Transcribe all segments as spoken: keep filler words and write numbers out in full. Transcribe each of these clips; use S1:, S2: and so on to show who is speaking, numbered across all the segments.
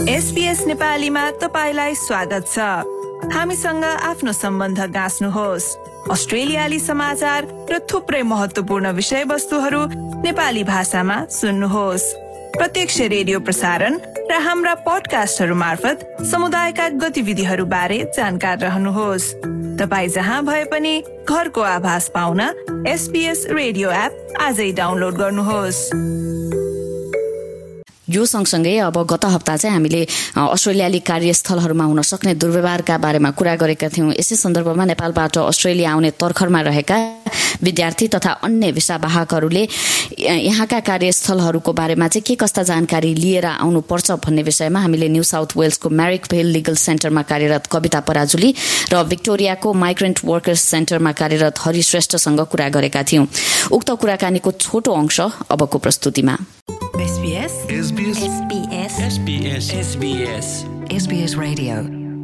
S1: SBS नेपालीमा तपाईलाई स्वागत छ। हामीसँग आफ्नो सम्बन्ध गाँच्नुहोस्। अस्ट्रेलियाली समाचार र थुप्रै महत्त्वपूर्ण विषयवस्तुहरू नेपाली भाषामा सुन्नुहोस्। प्रत्यक्ष रेडियो प्रसारण र हाम्रा पडकास्टहरू मार्फत समुदायका गतिविधिहरू बारे जानकार रहनुहोस्। तपाई जहाँ भए पनि घरको आभास पाउन एसबीएस रेडियो एप आजै डाउनलोड गर्नुहोस्।
S2: यो सँगसँगै अब गत हप्ता चाहिँ हामीले अस्ट्रेलियाली कार्यस्थलहरूमा हुन सक्ने दुर्व्यवहारका बारेमा कुरा गरेका थियौं। यसै सन्दर्भमा नेपालबाट अस्ट्रेलिया आउने तर्खरमा रहेका विद्यार्थी तथा अन्य भिसावाहकहरूले यहाँका कार्यस्थलहरूको बारेमा चाहिँ के कस्ता जानकारी लिएर आउनुपर्छ भन्ने विषयमा हामीले न्यू साउथ वेल्सको म्यारिकभेल लिगल सेन्टरमा कार्यरत कविता पराजुली र भिक्टोरियाको माइग्रेन्ट वर्कर्स सेन्टरमा कार्यरत हरि श्रेष्ठसँग कुरा गरेका थियौं। उक्त कुराकानीको छोटो अंश अबको प्रस्तुतिमा।
S1: SBS
S3: SBS
S1: SBS
S3: SBS SBS
S1: SBS Radio।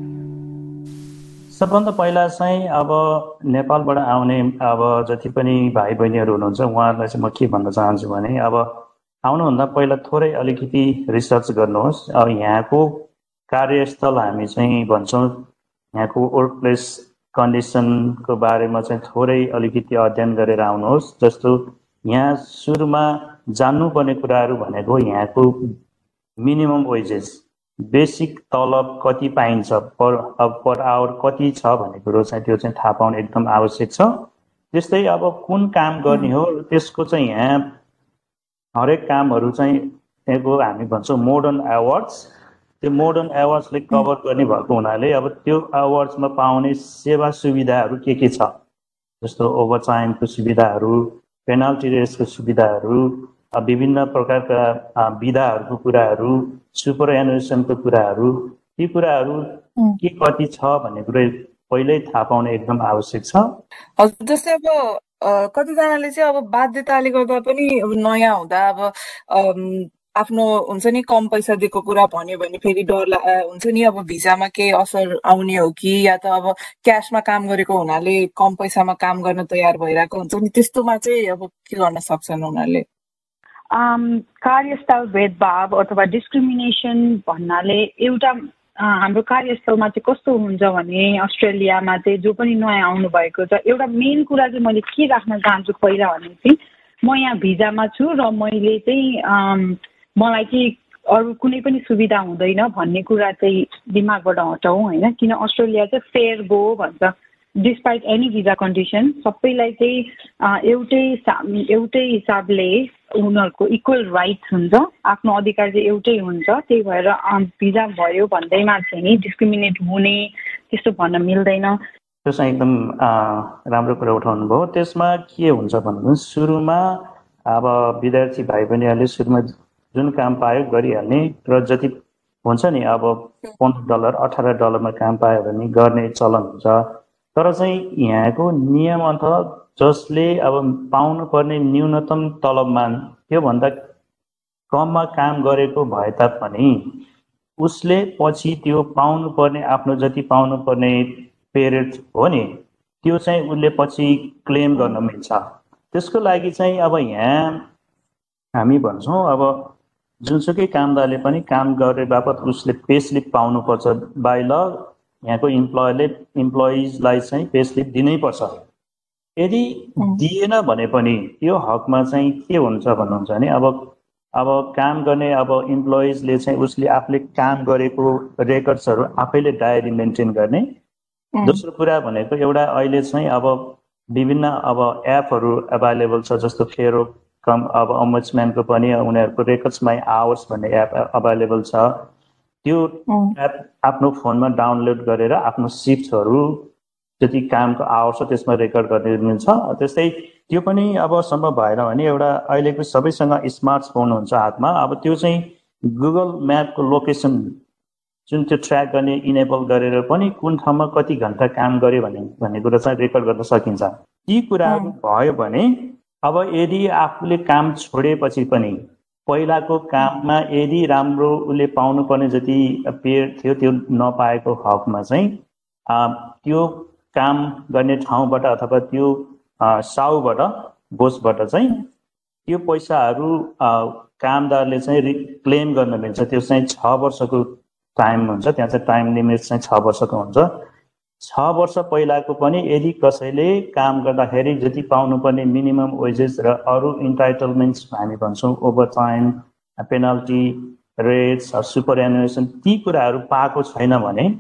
S4: सबभन्दा पहिला चाहिँ अब नेपालबाट आउने अब जति पनि भाइ बहिनीहरू हुनुहुन्छ उहाँहरूलाई चाहिँ म के भन्न चाहन्छु भने अब आउनुभन्दा पहिला थोरै अलिकति रिसर्च गर्नुहोस्। अब यहाँको कार्यस्थल हामी चाहिँ भन्छौँ यहाँको वर्क प्लेस कन्डिसनको बारेमा चाहिँ थोरै अलिकति अध्ययन गरेर आउनुहोस्। जस्तो यहाँ सुरुमा जान्नुपर्ने कुराहरू भनेको यहाँको मिनिमम वेजेस, बेसिक तलब कति पाइन्छ, पर अब पर आवर कति छ भन्ने कुरो चाहिँ त्यो चाहिँ थाहा पाउनु एकदम आवश्यक छ। त्यस्तै अब कुन काम गर्ने हो त्यसको चाहिँ यहाँ हरेक कामहरू चाहिँ यहाँको हामी भन्छौँ मोडर्न आवर्स, त्यो मोडर्न आवर्सले कभर गर्ने भएको हुनाले अब त्यो आवर्समा पाउने सेवा सुविधाहरू के के छ, जस्तो ओभरटाइमको सुविधाहरू, पेनाल्टी रेसको सुविधाहरू, विभिन्न प्रकारका विधाहरूको कुराहरू, सुपर एनुएसनको कुराहरू, ती कुराहरू के कति छ भन्ने कुरा पहिल्यै थाहा पाउन एकदम आवश्यक छ।
S5: हजुर, जस्तै अब कतिजनाले चाहिँ अब बाध्यताले गर्दा पनि अब नयाँ हुँदा अब आफ्नो हुन्छ नि कम पैसा दिएको कुरा भन्यो भने फेरि डर हुन्छ नि अब भिजामा केही असर आउने हो कि, या त अब क्यासमा काम गरेको हुनाले कम पैसामा काम गर्न तयार भइरहेको हुन्छ नि, त्यस्तोमा चाहिँ अब के गर्न सक्छन् उनीहरूले?
S6: कार्यस्थल भेदभाव अथवा डिस्क्रिमिनेसन भन्नाले एउटा हाम्रो कार्यस्थलमा चाहिँ कस्तो हुन्छ भने अस्ट्रेलियामा चाहिँ जो पनि नयाँ आउनु भएको छ, एउटा मेन कुरा चाहिँ मैले के राख्न चाहन्छु पहिला भने चाहिँ म यहाँ भिजामा छु र मैले चाहिँ मलाई चाहिँ अरू कुनै पनि सुविधा हुँदैन भन्ने कुरा चाहिँ दिमागबाट हटाउँ होइन। किन अस्ट्रेलिया चाहिँ फेयर गो भन्छ, डिस्पाइट एनी भिजा कन्डिसन सबैलाई चाहिँ एउटै एउटै हिसाबले उनीहरूको इक्वल राइट्स हुन्छ, आफ्नो अधिकार चाहिँ एउटै हुन्छ। त्यही भएर भिजा भयो भन्दैमा चाहिँ नि डिस्क्रिमिनेट हुने त्यस्तो भन्न मिल्दैन।
S4: त्यो चाहिँ एकदम राम्रो कुरा उठाउनु भयो। त्यसमा के हुन्छ भन्नु, सुरुमा अब विद्यार्थी भाइ बहिनीहरूले सुरुमा जुन काम पायो गरिहाल्ने र जति हुन्छ नि अब पन्ध्र डलर अठार डलरमा काम पायो भने गर्ने चलन हुन्छ। तर चाहिँ यहाँको नियम अन्त जसले अब पाउनु पर्ने न्यूनतम तलबमा त्योभन्दा कममा काम गरेको भए तापनि उसले पछि त्यो पाउनु पर्ने आफ्नो जति पाउनु पर्ने पेरियड हो नि त्यो चाहिँ उसले पछि क्लेम गर्न मिल्छ। त्यसको लागि चाहिँ अब यहाँ हामी भन्छौँ अब जुनसुकै कामदारले पनि काम गरे बापत उसले पे स्लिप पाउनुपर्छ बाइ ल। यहाँको इम्प्लोयरले इम्प्लोइजलाई चाहिँ पे स्लिप दिनै पर्छ। यदि दिएन भने पनि त्यो हकमा चाहिँ के हुन्छ भन्नुहुन्छ भने अब अब काम गर्ने अब इम्प्लोइजले चाहिँ उसले आफूले काम गरेको रेकर्ड्सहरू आफैले डायरी मेन्टेन गर्ने। दोस्रो कुरा भनेको एउटा अहिले चाहिँ अब विभिन्न अब एपहरू एभाइलेबल छ, जस्तो फेरो कम अब अम्बुड्सम्यानको पनि उनीहरूको रेकर्ड्स माई आवर्स भन्ने एप अभाइलेबल छ। त्यो एप आफ्नो फोनमा डाउनलोड गरेर आफ्नो सिफ्टहरू जति कामको आवर्स छ त्यसमा रेकर्ड गर्ने मिल्छ। त्यस्तै त्यो पनि अब सम्भव भएन भने एउटा अहिलेको सबैसँग स्मार्टफोन हुन्छ हातमा, अब त्यो चाहिँ गुगल म्यापको लोकेसन जुन त्यो ट्र्याक गर्ने इनेबल गरेर पनि कुन ठाउँमा कति घन्टा काम गर्यो भने भन्ने कुरा चाहिँ रेकर्ड गर्न सकिन्छ। ती कुराहरू भयो भने अब यदि आफूले काम छोडेपछि पनि पहिलाको काममा यदि राम्रो उसले पाउनुपर्ने जति पे थियो त्यो नपाएको हकमा चाहिँ त्यो काम गर्ने ठाउँबाट अथवा त्यो साउबाट बोसबाट चाहिँ त्यो पैसाहरू कामदारले चाहिँ क्लेम गर्न मिल्छ। त्यो चाहिँ छ वर्षको टाइम हुन्छ, त्यहाँ चाहिँ टाइम लिमिट चाहिँ छ वर्षको हुन्छ। छ वर्ष पहिलाको पनि यदि कसैले काम गर्दाखेरि जति पाउनुपर्ने मिनिमम वेजेस र अरू इन्टाइटलमेन्ट्स हामी भन्छौँ overtime, penalty, rates, superannuation, ती कुराहरू पाएको छैन भने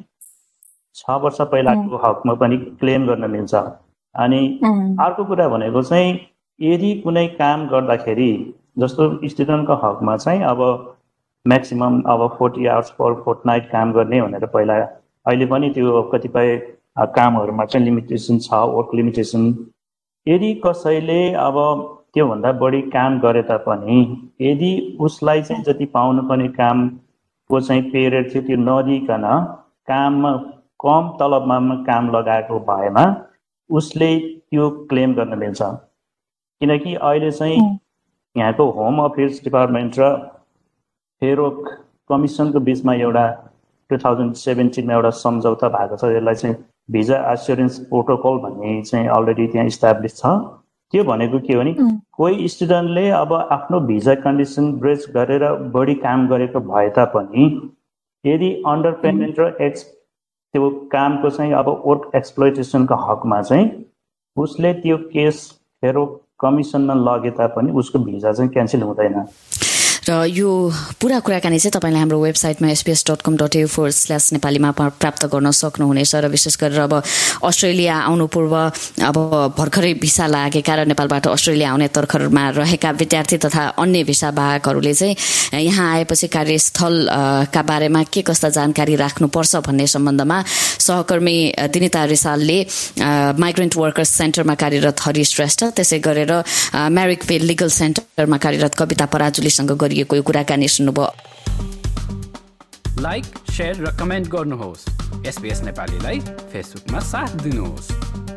S4: छ वर्ष पहिलाको हकमा पनि क्लेम गर्न मिल्छ। अनि अर्को कुरा भनेको चाहिँ यदि कुनै काम गर्दाखेरि जस्तो स्टुडेन्टको हकमा चाहिँ अब म्याक्सिमम अब फोर्टी आवर्स पर फोर्टनाइट काम गर्ने भनेर पहिला, अहिले पनि त्यो कतिपय कामहरूमा चाहिँ लिमिटेसन छ, वर्क लिमिटेसन। यदि कसैले अब त्योभन्दा बढी काम गरे तापनि यदि उसलाई चाहिँ जति पाउनुपर्ने कामको चाहिँ पिरियड थियो त्यो नदिइकन काममा कम तलबमा काम लगाएको भएमा उसले त्यो क्लेम गर्न मिल्छ। किनकि अहिले चाहिँ यहाँको होम अफेयर्स डिपार्टमेन्ट र फेरोक कमिसनको बिचमा एउटा टु थाउजन्ड सेभेन्टिनमा एउटा सम्झौता भएको छ, यसलाई चाहिँ भिजा एस्योरेन्स प्रोटोकल भन्ने चाहिँ अलरेडी त्यहाँ इस्टाब्लिस छ। त्यो भनेको के हो भने कोही स्टुडेन्टले अब आफ्नो भिजा कन्डिसन ब्रेच गरेर बढी काम गरेको भए तापनि यदि अन्डर पेमेन्ट र एक्स त्यो कामको चाहिँ अब वर्क एक्सप्लोइटेसनको हकमा चाहिँ उसले त्यो केस फेरो कमिसनमा लगे तापनि उसको भिजा चाहिँ क्यान्सल हुँदैन।
S2: र यो पुरा कुराकानी चाहिँ तपाईँले हाम्रो वेबसाइटमा SBS dot com dot A four slash नेपालीमा प्राप्त गर्न सक्नुहुनेछ। र विशेष गरेर अब अस्ट्रेलिया आउनु पूर्व अब भर्खरै भिसा लागेका र नेपालबाट अस्ट्रेलिया आउने तर्खरमा रहेका विद्यार्थी तथा अन्य भिसा वाहकहरूले चाहिँ यहाँ आएपछि कार्यस्थलका बारेमा के कस्ता जानकारी राख्नुपर्छ भन्ने सम्बन्धमा सहकर्मी दिनिता रिसालले माइग्रेन्ट वर्कर्स सेन्टरमा कार्यरत हरि श्रेष्ठ, त्यसै गरेर म्यारिकभिल लिगल सेन्टरमा कार्यरत कविता पराजुलीसँग गरिएको यो कुराकानी सुन्नुभयो।
S3: लाइक, शेयर र कमेन्ट गर्नुहोस्। एसबीएस नेपालीलाई फेसबुकमा साथ दिनुहोस्।